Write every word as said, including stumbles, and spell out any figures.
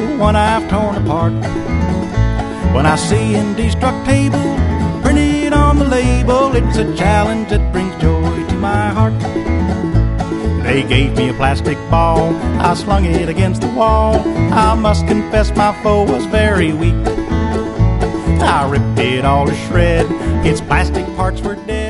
one I've torn apart. When I see indestructible printed on the label, it's a challenge that brings joy to my heart. They gave me a plastic ball, I slung it against the wall. I must confess my foe was very weak. I ripped it all to shred, its plastic parts were dead.